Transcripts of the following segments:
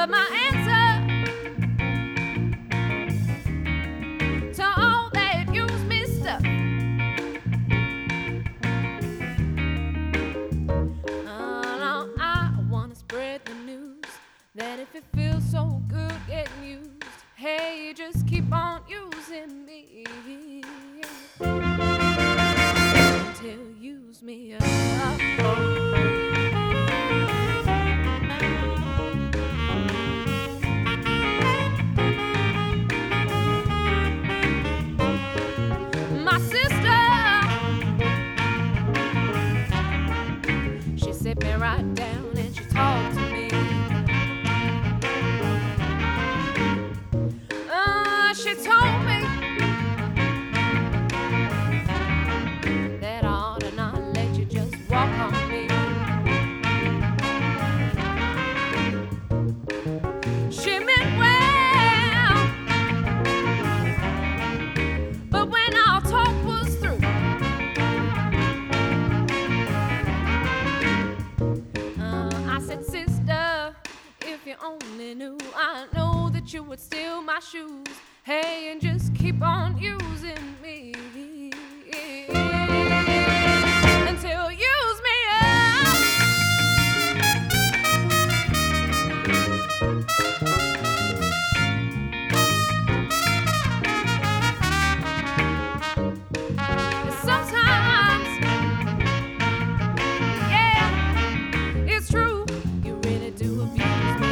my answer to all that use me stuff. No, I wanna spread the news that if it feels so good getting used, hey, just keep on using me until you use me up. My sister, she sit me right down and she talked to me. She told me that I ought to not let you just walk on me. She meant well, but when our talk was through, I said, sister, if you only knew, I know that you would steal my shoes, hey, and just keep on using me until you use me up. Sometimes, yeah, it's true, you really do abuse me.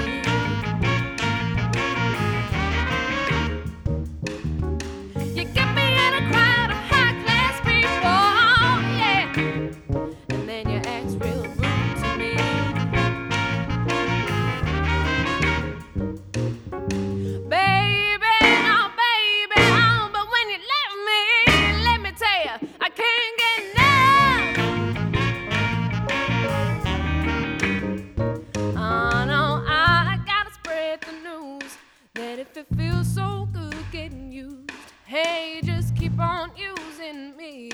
You get me in a crowd of high-class people, yeah, and then you act real rude to me. Baby, oh baby, oh, but when you let me tell you, I can't get enough. Oh no, I gotta spread the news that if it feels so good getting used, hey, just keep on using me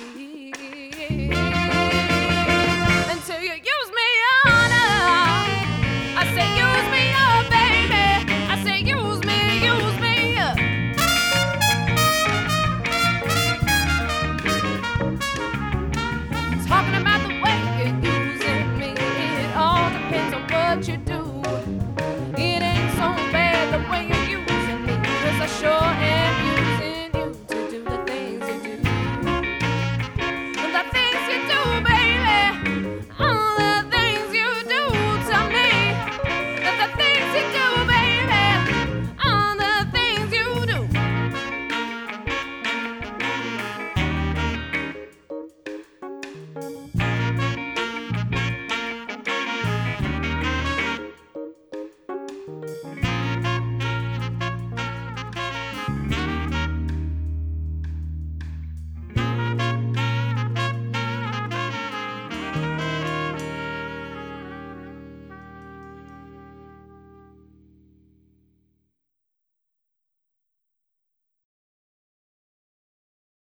until you use me on up. I say use me up, baby. I say use me up. Talking about the way you're using me, it all depends on what you do.